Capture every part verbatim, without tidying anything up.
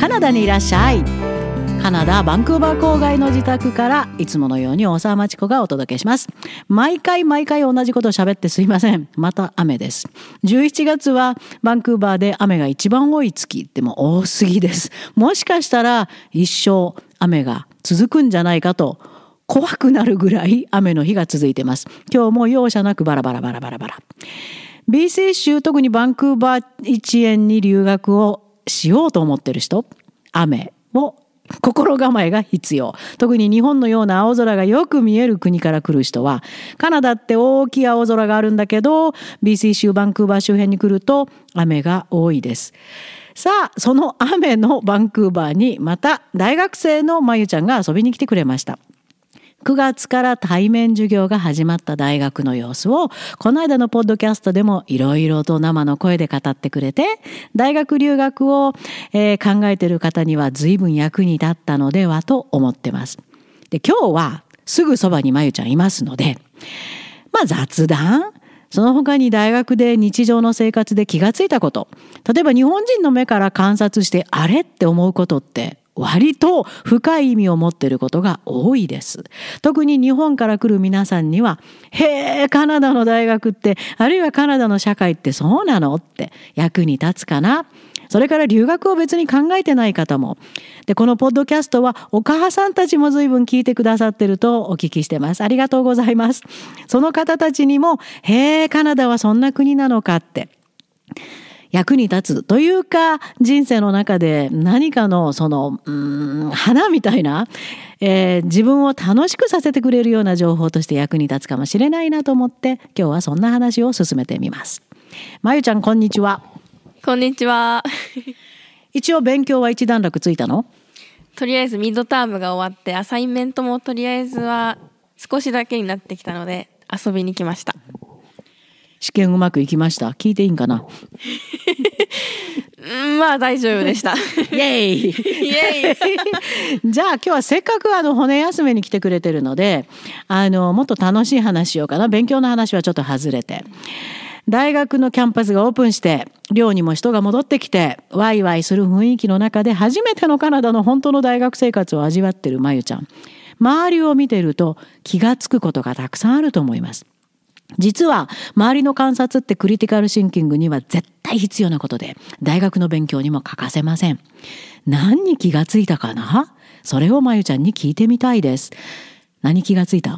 カナダにいらっしゃい。カナダバンクーバー郊外の自宅からいつものように大沢町子がお届けします。毎回毎回同じことを喋ってすいません。また雨です。じゅういちがつはバンクーバーで雨が一番多い月。でも多すぎです。もしかしたら一生雨が続くんじゃないかと怖くなるぐらい雨の日が続いてます。今日も容赦なくバラバラバラバラバラ。ビーシー 州、特にバンクーバー一円に留学をしようと思っている人、雨を心構えが必要。特に日本のような青空がよく見える国から来る人は、カナダって大きい青空があるんだけど ビーシー 州バンクーバー周辺に来ると雨が多いです。さあ、その雨のバンクーバーにまた大学生のまゆちゃんが遊びに来てくれました。くがつから対面授業が始まった大学の様子をこの間のポッドキャストでもいろいろと生の声で語ってくれて、大学留学を、えー、考えている方には随分役に立ったのではと思ってます。で、今日はすぐそばにまゆちゃんいますので、まあ雑談、その他に大学で日常の生活で気がついたこと、例えば日本人の目から観察してあれって思うことって割と深い意味を持っていることが多いです。特に日本から来る皆さんには、へえ、カナダの大学って、あるいはカナダの社会ってそうなのって役に立つかな。それから留学を別に考えてない方も。で、このポッドキャストはお母さんたちも随分聞いてくださってるとお聞きしてます。ありがとうございます。その方たちにも、へえ、カナダはそんな国なのかって役に立つというか、人生の中で何かのそのうーん花みたいな、えー、自分を楽しくさせてくれるような情報として役に立つかもしれないなと思って、今日はそんな話を進めてみます。まゆちゃん、こんにちは。 こんにちは。 一応勉強は一段落ついたの？ とりあえずミッドタームが終わって、アサインメントもとりあえずは少しだけになってきたので遊びに来ました。 試験うまくいきました？聞いていいんかな？ まあ大丈夫でした。イエイイエイじゃあ今日はせっかくあの骨休めに来てくれてるので、あのもっと楽しい話しようかな。勉強の話はちょっと外れて、大学のキャンパスがオープンして寮にも人が戻ってきてワイワイする雰囲気の中で初めてのカナダの本当の大学生活を味わってるまゆちゃん、周りを見ていると気がつくことがたくさんあると思います。実は周りの観察ってクリティカルシンキングには絶対必要なことで、大学の勉強にも欠かせません。何に気がついたかな？それをまゆちゃんに聞いてみたいです。何気がついた？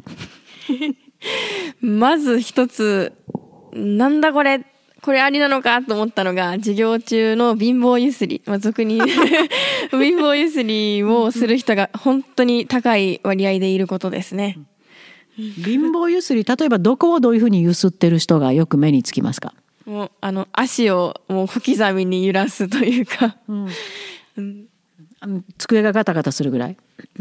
まず一つ、なんだこれこれありなのかと思ったのが、授業中の貧乏ゆすり、まあ、俗に貧乏ゆすりをする人が本当に高い割合でいることですね。 貧乏ゆすり、例えばどこをどういうふうにゆすってる人がよく目につきますか？ もうあの足をもう小刻みに揺らすというか、うんうん、 机がガタガタするぐらい、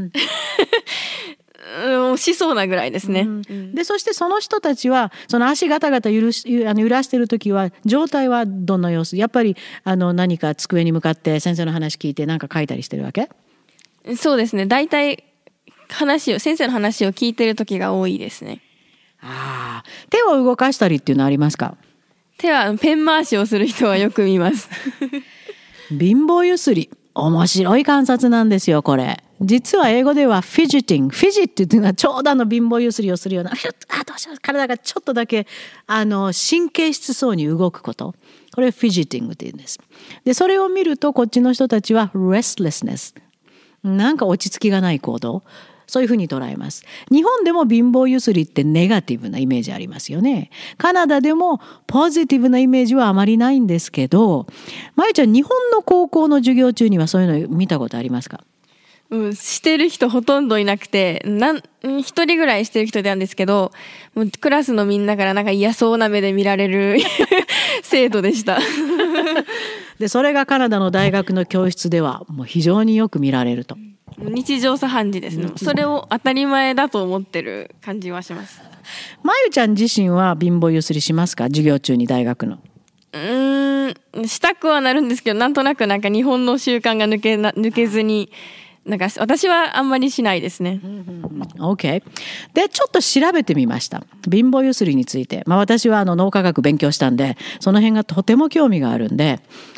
うん、しそうなぐらいですね、うんうん、 でそしてその人たちはその足ガタガタ揺らし、あの揺らしてる時は状態はどんな様子？やっぱりあの何か机に向かって先生の話聞いて何か書いたりしてるわけ？ そうですね、だいたい話を先生の話を聞いてる時が多いですね。 ああ、手を動かしたりっていうのはありますか？ 手はペン回しをする人はよく見ます貧乏ゆすり、面白い観察なんですよこれ。実は英語ではフィジティング、フィジットっていうのはちょうどあの貧乏ゆすりをするような、あどうしよう、体がちょっとだけあの神経質そうに動くこと、これフィジティングっていうんです。でそれを見るとこっちの人たちは restlessness、 なんか落ち着きがない行動、そういうふうに捉えます。日本でも貧乏ゆすりってネガティブなイメージありますよね。カナダでもポジティブなイメージはあまりないんですけど、まゆちゃん日本の高校の授業中にはそういうの見たことありますか？ うん、してる人ほとんどいなくて、なん一人ぐらいしてる人なんですけど、もうクラスのみんなからなんか嫌そうな目で見られる生徒でしたでそれがカナダの大学の教室ではもう非常によく見られると。 日常茶飯事ですね。それを当たり前だと思ってる感じはします。 まゆちゃん自身は貧乏ゆすりしますか？授業中に大学の。 うーん、したくはなるんですけど、なんとなくなんか日本の習慣が抜けな抜けずに、なんか私はあんまりしないですね。 OK。でちょっと調べてみました。貧乏ゆすりについて。まあ私はあの脳科学勉強したんで、その辺がとても興味があるんで。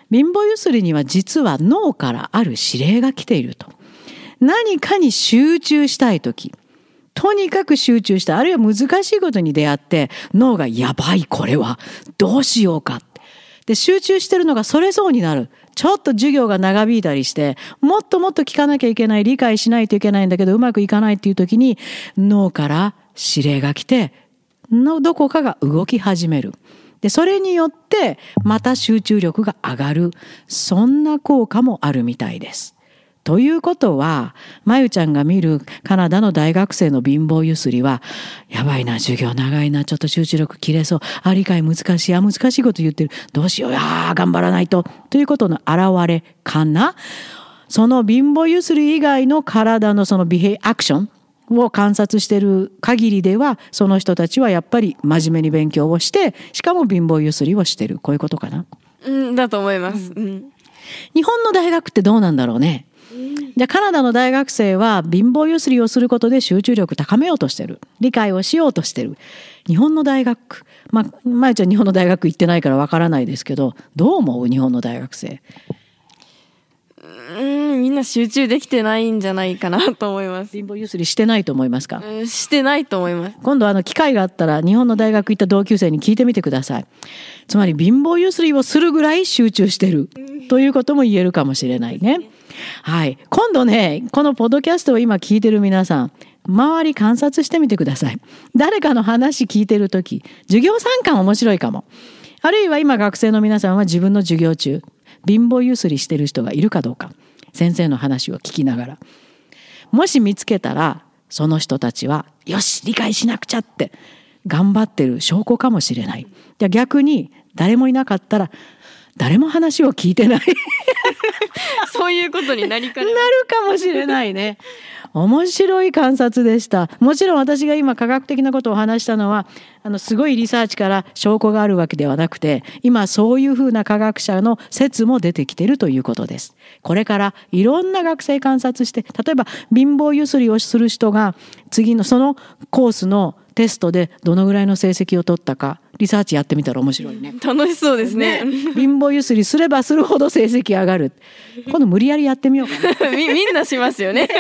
貧乏ゆすりには実は脳からある指令が来ていると。何かに集中したいとき、とにかく集中した、あるいは難しいことに出会って脳がやばいこれはどうしようかで集中してるのがそれそうになる。ちょっと授業が長引いたりしてもっともっと聞かなきゃいけない、理解しないといけないんだけどうまくいかないっていう時に脳から指令が来てのどこかが動き始める。でそれによってまた集中力が上がる、そんな効果もあるみたいです。ということは、まゆちゃんが見るカナダの大学生の貧乏ゆすりは、やばいな、授業長いな、ちょっと集中力切れそう、あ、理解難しい、あ、難しいこと言ってる、どうしよう、あ、頑張らないと、ということの表れかな。その貧乏ゆすり以外の体のそのビヘイアクションを観察している限りでは、その人たちはやっぱり真面目に勉強をして、しかも貧乏ゆすりをしてる。こういうことかな。 うん、だと思います。うん、 日本の大学ってどうなんだろうね。じゃあカナダの大学生は貧乏ゆすりをすることで集中力高めようとしてる。理解をしようとしてる。日本の大学、まあ、まゆちゃん日本の大学行ってないからわからないですけど、どう思う日本の大学生。 うん、みんな集中できてないんじゃないかなと思います。 貧乏ゆすりしてないと思いますか。 うん、してないと思います。 今度あの機会があったら日本の大学行った同級生に聞いてみてください。つまり貧乏ゆすりをするぐらい集中してるということも言えるかもしれないね。はい。今度ね、このポッドキャストを今聞いてる皆さん、周り観察してみてください。誰かの話聞いてるとき、授業参観面白いかも。あるいは今学生の皆さんは自分の授業中、貧乏ゆすりしてる人がいるかどうか、先生の話を聞きながら。もし見つけたら、その人たちは、よし、理解しなくちゃって頑張ってる証拠かもしれない。じゃあ逆に誰もいなかったら、誰も話を聞いてないそういうことになりかねなるかもしれないね。面白い観察でした。もちろん私が今科学的なことを話したのはあのすごいリサーチから証拠があるわけではなくて、今そういうふうな科学者の説も出てきているということです。これからいろんな学生観察して、例えば貧乏ゆすりをする人が次のそのコースのテストでどのぐらいの成績を取ったかリサーチやってみたら面白いね。 楽しそうですね。ね、 貧乏ゆすりすればするほど成績上がる。今度無理やりやってみようかなみ, みんなしますよね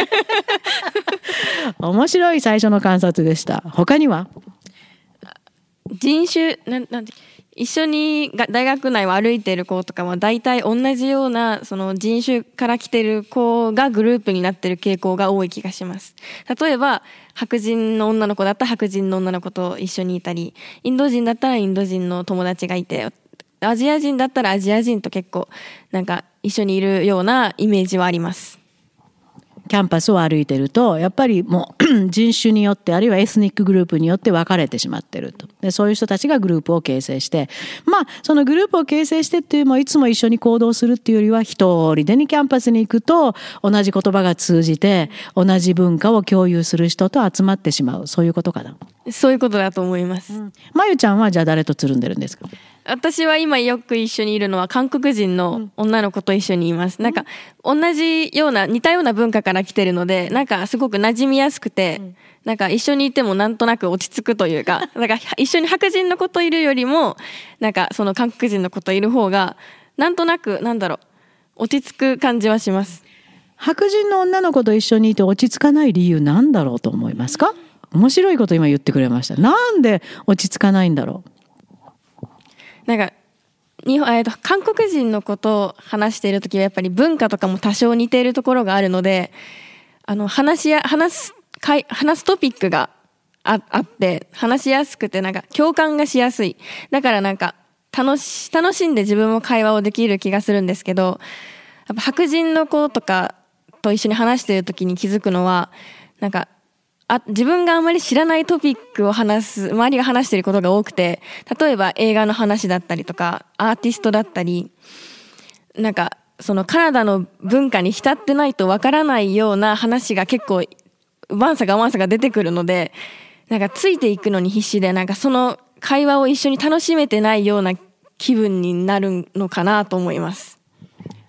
面白い最初の観察でした。他には人種ななんて一緒に大学内を歩いている子とかは大体同じようなその人種から来てる子がグループになってる傾向が多い気がします。例えば白人の女の子だったら白人の女の子と一緒にいたり、インド人だったらインド人の友達がいて、アジア人だったらアジア人と結構なんか一緒にいるようなイメージはあります。 キャンパスを歩いてるとやっぱりもう人種によってあるいはエスニックグループによって分かれてしまってると。でそういう人たちがグループを形成して、まあそのグループを形成してっていうのもいつも一緒に行動するっていうよりは一人でにキャンパスに行くと同じ言葉が通じて同じ文化を共有する人と集まってしまう、そういうことかな。 そういうことだと思います。 うん、まゆちゃんはじゃあ誰とつるんでるんですか。 私は今よく一緒にいるのは韓国人の女の子と一緒にいます。なんか同じような似たような文化から来てるので、なんかすごく馴染みやすくて、なんか一緒にいてもなんとなく落ち着くというか、なんか一緒に白人の子といるよりもなんかその韓国人の子といる方がなんとなくなんだろう落ち着く感じはします。 白人の女の子と一緒にいて落ち着かない理由なんだろうと思いますか。面白いこと今言ってくれました。なんで落ち着かないんだろう。 なんか日本、えーと、韓国人の子と話しているときはやっぱり文化とかも多少似ているところがあるので、あの話しや話すかい話すトピックが あ, あって話しやすくてなんか共感がしやすい。だからなんか楽し楽しんで自分も会話をできる気がするんですけど、やっぱ白人の子とかと一緒に話しているときに気づくのはなんかあ自分があまり知らないトピックを話す周りが話していることが多くて、例えば映画の話だったりとかアーティストだったり、なんかそのカナダの文化に浸ってないとわからないような話が結構ワンサがワンサが出てくるので、なんかついていくのに必死で、なんかその会話を一緒に楽しめてないような気分になるのかなと思います。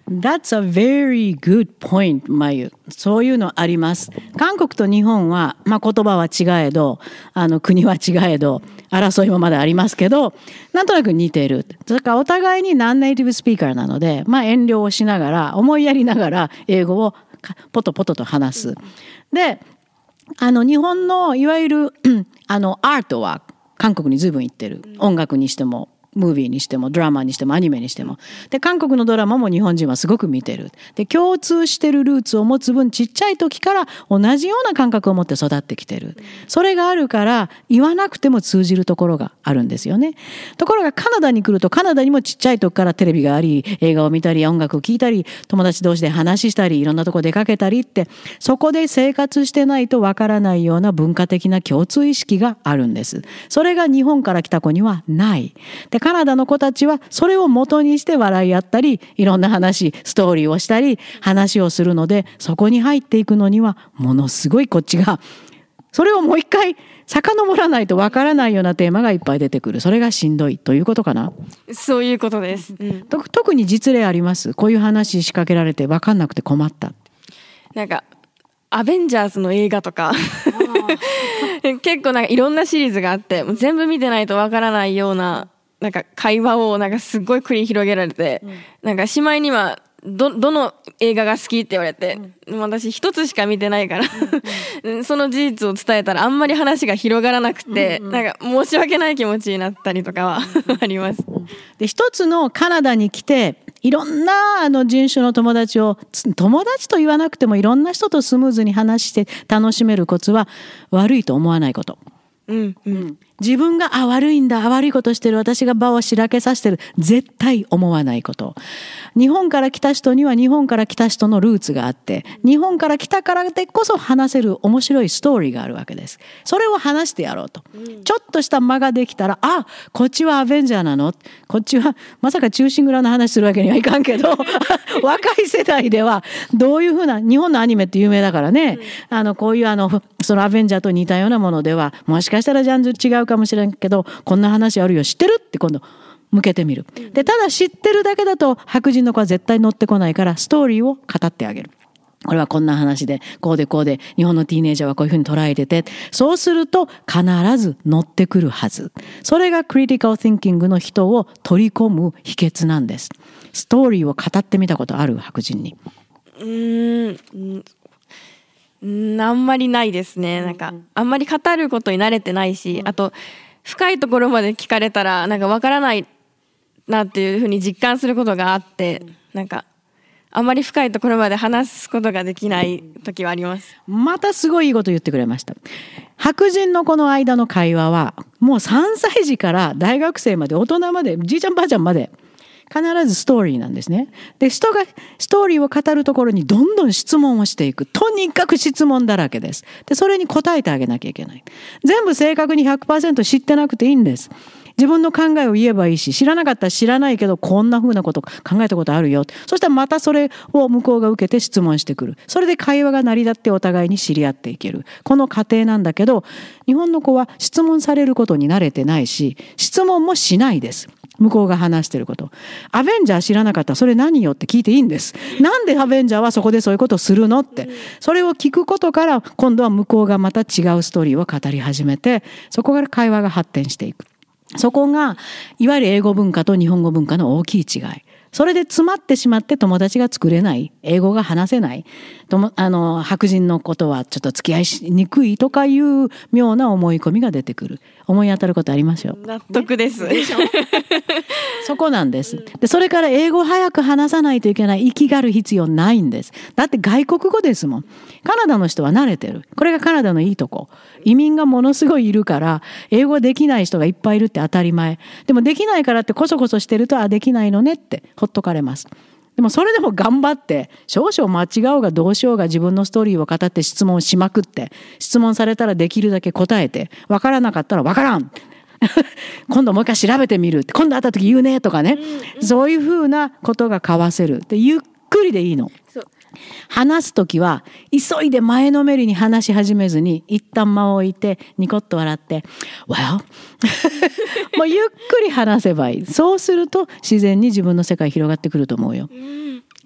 That's a very good point, まゆ。そういうのあります。韓国と日本は、まあ、言葉は違えど、あの国は違えど、争いもまだありますけど、なんとなく似ている。だからお互いにナンネイティブスピーカーなので、まあ、遠慮をしながら、思いやりながら英語をポトポトと話す。で、あの日本のいわゆるあのアートは韓国に随分行ってる。音楽にしても。ムービーにしてもドラマにしてもアニメにしてもで韓国のドラマも日本人はすごく見てるで共通してるルーツを持つ分ちっちゃい時から同じような感覚を持って育ってきてるそれがあるから言わなくても通じるところがあるんですよねところがカナダに来るとカナダにもちっちゃい時からテレビがあり映画を見たり音楽を聴いたり友達同士で話したりいろんなとこ出かけたりってそこで生活してないとわからないような文化的な共通意識があるんですそれが日本から来た子にはないでカナダの子たちはそれを元にして笑い合ったりいろんな話ストーリーをしたり話をするのでそこに入っていくのにはものすごいこっちがそれをもう一回遡らないとわからないようなテーマがいっぱい出てくるそれがしんどいということかなそういうことです、うん、 と特に実例ありますこういう話仕掛けられてわかんなくて困ったなんかアベンジャーズの映画とか結構なんかいろんなシリーズがあってもう全部見てないとわからないようななんか会話をなんかすっごい繰り広げられて、うん、なんかしまいにはどどの映画が好きって言われて、うん、私一つしか見てないから、うんうん、その事実を伝えたらあんまり話が広がらなくて、うんうん、なんか申し訳ない気持ちになったりとかはあります。 で一つのカナダに来ていろんなあの人種の友達を友達と言わなくてもいろんな人とスムーズに話して楽しめるコツは悪いと思わないこと。うんうん、自分があ悪いんだあ悪いことしてる私が場をしらけさせてる絶対思わないこと日本から来た人には日本から来た人のルーツがあって日本から来たからでこそ話せる面白いストーリーがあるわけですそれを話してやろうと、うん、ちょっとした間ができたらあこっちはアベンジャーなのこっちはまさか忠臣蔵の話するわけにはいかんけど若い世代ではどういうふうな日本のアニメって有名だからね、うん、あのこういうあのそのアベンジャーと似たようなものではもしかしたらジャンル違うかもしれんけどこんな話あるよ知ってるって今度向けてみるでただ知ってるだけだと白人の子は絶対乗ってこないからストーリーを語ってあげるこれはこんな話でこうでこうで日本のティーネイジャーはこういうふうに捉えててそうすると必ず乗ってくるはずそれがクリティカル・シンキングの人を取り込む秘訣なんですストーリーを語ってみたことある白人にうーんんあんまりないですねなんかあんまり語ることに慣れてないしあと深いところまで聞かれたらなんかわからないなっていうふうに実感することがあってなんかあんまり深いところまで話すことができない時はありますまたすごいいいこと言ってくれました白人の子の間の会話はもうさんさい児から大学生まで大人までじいちゃんばあちゃんまで必ずストーリーなんですね。で、人がストーリーを語るところにどんどん質問をしていく。とにかく質問だらけです。で、それに答えてあげなきゃいけない。全部正確に ひゃくパーセント 知ってなくていいんです。自分の考えを言えばいいし、知らなかったら知らないけどこんな風なこと考えたことあるよ。そしたらまたそれを向こうが受けて質問してくる。それで会話が成り立ってお互いに知り合っていける。この過程なんだけど、日本の子は質問されることに慣れてないし、質問もしないです。向こうが話してること。アベンジャー知らなかったらそれ何よって聞いていいんです。なんでアベンジャーはそこでそういうことをするのって。それを聞くことから今度は向こうがまた違うストーリーを語り始めて、そこから会話が発展していく。そこがいわゆる英語文化と日本語文化の大きい違い。それで詰まってしまって友達が作れない、英語が話せない、ともあの白人のことはちょっと付き合いしにくいとかいう妙な思い込みが出てくる。思い当たることありますよ。 納得です。 ね、そこなんです。で、それから英語を早く話さないといけない、生きがる必要ないんです。だって外国語ですもん。カナダの人は慣れてる。これがカナダのいいとこ。移民がものすごいいるから、英語できない人がいっぱいいるって当たり前。でもできないからってこそこそしてると、あ、できないのねってほっとかれます。でもそれでも頑張って少々間違おうがどうしようが自分のストーリーを語って質問しまくって質問されたらできるだけ答えて分からなかったら分からん今度もう一回調べてみるって今度会った時言うねとかね、うんうん、そういうふうなことが交わせるでゆっくりでいいの。話すときは急いで前のめりに話し始めずに一旦間を置いてニコッと笑って Well もうゆっくり話せばいい。そうすると自然に自分の世界広がってくると思うよ。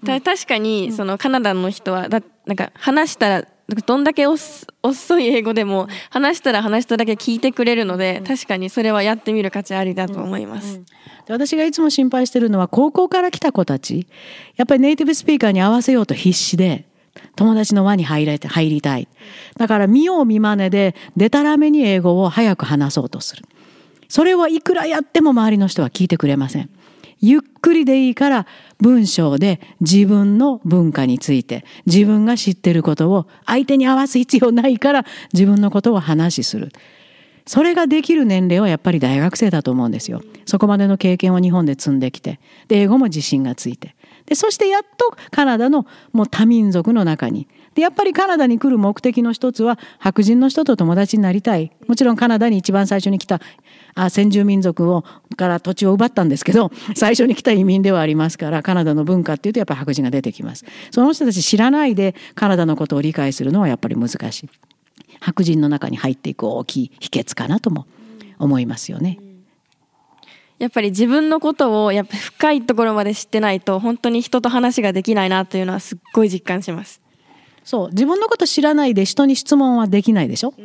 た確かにそのカナダの人はだなんか話したらどんだけ遅い英語でも話したら話しただけ聞いてくれるので、確かにそれはやってみる価値ありだと思います、 うんうん、で私がいつも心配してるのは高校から来た子たち、やっぱりネイティブスピーカーに合わせようと必死で友達の輪に入れて入りたい。だから見よう見まねででたらめに英語を早く話そうとする。それをいくらやっても周りの人は聞いてくれません。ゆっくりでいいから文章で自分の文化について、自分が知ってることを相手に合わす必要ないから自分のことを話しする。それができる年齢はやっぱり大学生だと思うんですよ。そこまでの経験を日本で積んできて、で英語も自信がついて、でそしてやっとカナダのもう多民族の中に、でやっぱりカナダに来る目的の一つは白人の人と友達になりたい。もちろんカナダに一番最初に来たあ先住民族をから土地を奪ったんですけど、最初に来た移民ではありますから、カナダの文化っていうとやっぱり白人が出てきます。その人たち知らないでカナダのことを理解するのはやっぱり難しい。白人の中に入っていく大きい秘訣かなとも思いますよね。 やっぱり自分のことをやっぱ深いところまで知ってないと本当に人と話ができないなというのはすっごい実感します。 そう、自分のこと知らないで人に質問はできないでしょ、うんうん、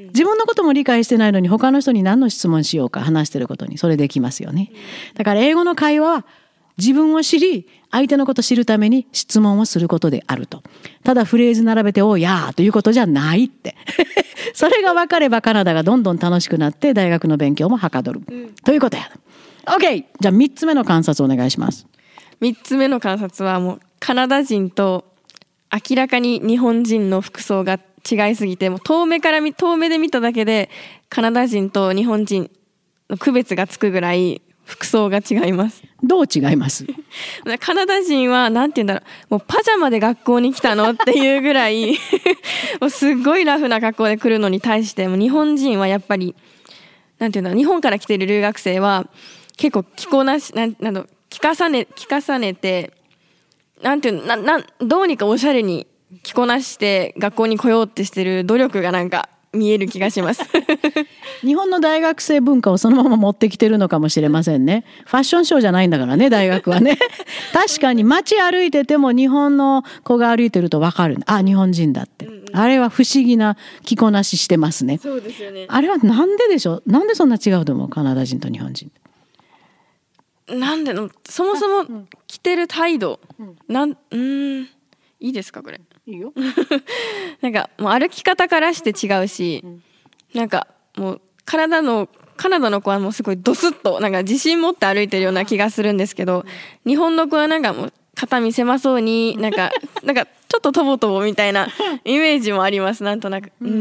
自分のことも理解してないのに他の人に何の質問しようか、話してることにそれできますよね、うん、だから英語の会話は自分を知り相手のことを知るために質問をすることであると。ただフレーズ並べておーやーということじゃないってそれが分かればカナダがどんどん楽しくなって大学の勉強もはかどる、うん、ということや。 OK、 じゃあみっつめの観察お願いします。 みっつめの観察はもうカナダ人と明らかに日本人の服装が違いすぎて、もう遠目から見遠目で見ただけでカナダ人と日本人の区別がつくぐらい服装が違います。 どう違います？ カナダ人はなんて言うんだろう、もうパジャマで学校に来たのっていうぐらいもうすごいラフな格好で来るのに対して、もう日本人はやっぱりなんて言うんだろう、日本から来ている留学生は結構着こなしなんなんだろう着重ね着重ねてなんていうのななどうにかおしゃれに着こなして学校に来ようってしてる努力がなんか見える気がします日本の大学生文化をそのまま持ってきてるのかもしれませんね。ファッションショーじゃないんだからね、大学はね確かに街歩いてても日本の子が歩いてると分かる、あ、日本人だって、うんうん、あれは不思議な着こなししてますね。 そうですよね。 あれはなんででしょう、なんでそんな違うと思う、カナダ人と日本人。 なんでのそもそも着てる態度、うん、なんうーんいいですかこれ。 いいよなんかもう歩き方からして違うし、うん、なんかもう体のカナダの子はもうすごいドスッとなんか自信持って歩いてるような気がするんですけど、うん、日本の子はなんかもう肩身狭そうになんかなんかちょっととぼとぼみたいなイメージもあります、なんとなく、うんうん、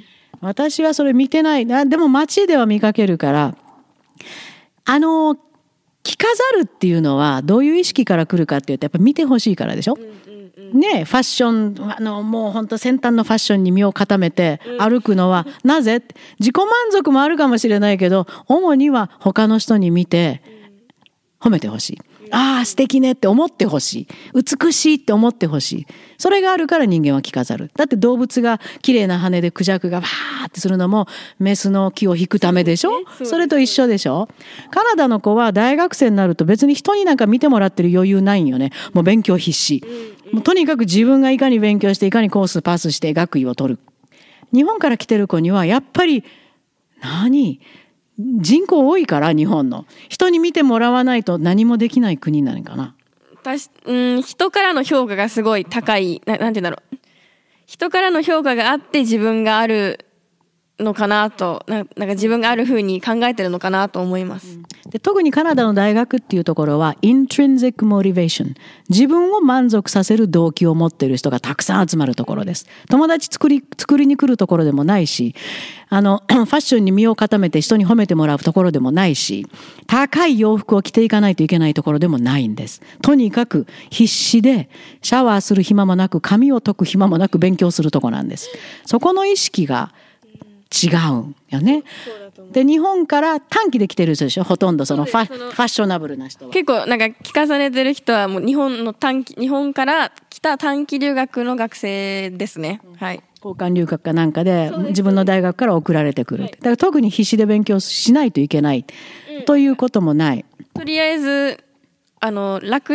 私はそれ見てないな。でも街では見かけるから、あの着飾るっていうのはどういう意識から来るかっていうと、やっぱ見てほしいからでしょ、うんうんうん、ね、ファッションあのもう本当先端のファッションに身を固めて歩くのは、うん、なぜ自己満足もあるかもしれないけど、主には他の人に見て褒めてほしい、ああ素敵ねって思ってほしい、美しいって思ってほしい。それがあるから人間は着飾る。だって動物が綺麗な羽でクジャクがバーってするのもメスの気を引くためでしょ、そうですね、それと一緒でしょ。カナダの子は大学生になると別に人になんか見てもらってる余裕ないんよね。もう勉強必死、もうとにかく自分がいかに勉強していかにコースパスして学位を取る。日本から来てる子にはやっぱり何人口多いから、日本の人に見てもらわないと何もできない国なのかな。 うん、人からの評価がすごい高い な, なんて言うんだろう人からの評価があって自分があるのかなと な, なんか自分がある風に考えてるのかなと思います、 うん、で特にカナダの大学っていうところは intrinsic motivation、 自分を満足させる動機を持っている人がたくさん集まるところです。友達作り作りに来るところでもないし、あのファッションに身を固めて人に褒めてもらうところでもないし、高い洋服を着ていかないといけないところでもないんです。とにかく必死でシャワーする暇もなく髪を解く暇もなく勉強するところなんです。そこの意識が違うんよね。で日本から短期で来てる人でしょ、ほとんどそのファ、ファッショナブルな人は。 結構なんか着重ねてる人はもう日本の短期日本から来た短期留学の学生ですね、うん、はい、 交換留学かなんかで自分の大学から送られてくる、はい、だから特に必死で勉強しないといけない、うん、ということもない。 とりあえずあの落第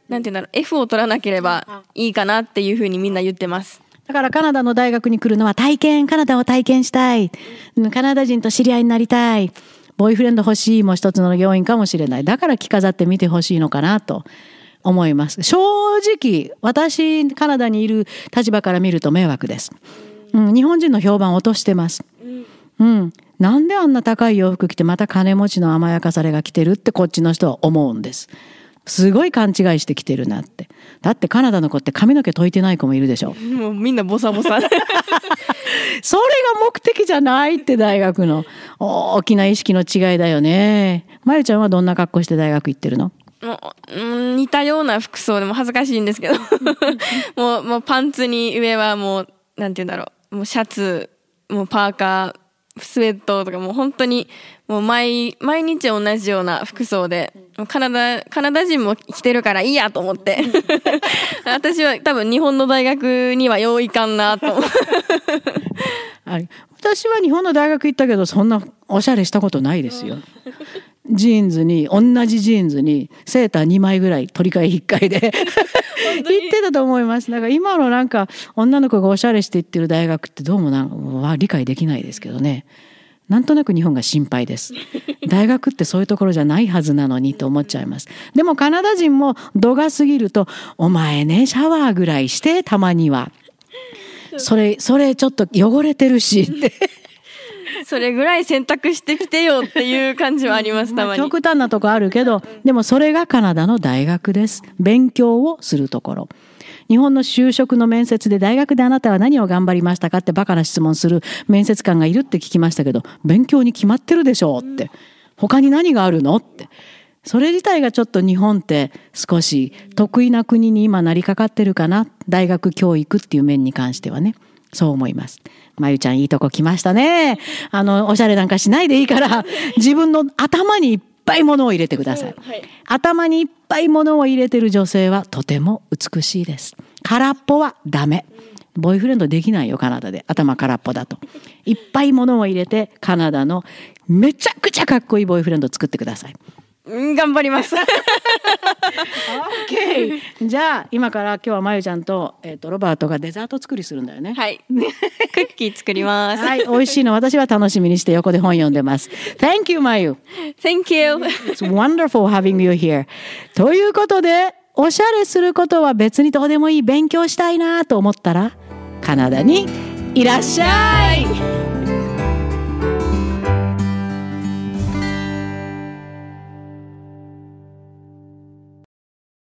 なんていうんだろう F を取らなければいいかなっていうふうにみんな言ってます。 だからカナダの大学に来るのは体験、カナダを体験したい。カナダ人と知り合いになりたい。ボーイフレンド欲しいも一つの要因かもしれない。だから着飾ってみてほしいのかなと思います。正直、私、カナダにいる立場から見ると迷惑です。うん、日本人の評判を落としてます。うん。なんであんな高い洋服着てまた金持ちの甘やかされが着てるってこっちの人は思うんです。すごい勘違いしてきてるなって。だってカナダの子って髪の毛解いてない子もいるでしょ。 もうみんなボサボサ。 それが目的じゃないって大学の大きな意識の違いだよね。まゆちゃんはどんな格好して大学行ってるの？ もう、うん、似たような服装でも恥ずかしいんですけどもう、もうパンツに上はもうなんて言うんだろう、もうシャツ、もうパーカー、スウェットとかもう本当にもう毎毎日同じような服装で、カナダカナダ人も着てるからいいやと思って私は多分日本の大学にはよういかんなと私は日本の大学行ったけどそんなおしゃれしたことないですよ。ジーンズに同じジーンズにセーターにまいぐらい取り替え引っ換えで行ってたと思います。だから今のなんか女の子がおしゃれして行ってる大学ってどうもなんは理解できないですけどね。なんとなく日本が心配です。大学ってそういうところじゃないはずなのにと思っちゃいます。でもカナダ人も度が過ぎるとお前ねシャワーぐらいしてたまにはそれそれちょっと汚れてるしってそれぐらい選択してきてよっていう感じはあります。たまに極端なとこあるけど、でもそれがカナダの大学です。勉強をするところ。日本の就職の面接で大学であなたは何を頑張りましたかってバカな質問する面接官がいるって聞きましたけど、勉強に決まってるでしょうって、他に何があるのって、それ自体がちょっと日本って少し得意な国に今なりかかってるかな、大学教育っていう面に関してはね、そう思います。まゆちゃんいいとこ来ましたね。あのおしゃれなんかしないでいいから自分の頭にいっぱい物を入れてください、うんはい、頭にいっぱい物を入れてる女性はとても美しいです。空っぽはダメ。ボーイフレンドできないよカナダで、頭空っぽだと。いっぱい物を入れてカナダのめちゃくちゃかっこいいボーイフレンドを作ってください。 頑張ります OK じゃあ今から今日はまゆちゃんと、えー、とロバートがデザート作りするんだよね。 はいクッキー作りますはい、美味しいの私は楽しみにして横で本読んでます。 Thank you まゆ Thank you It's wonderful having you here ということで、おしゃれすることは別にどうでもいい、勉強したいなと思ったらカナダにいらっしゃい。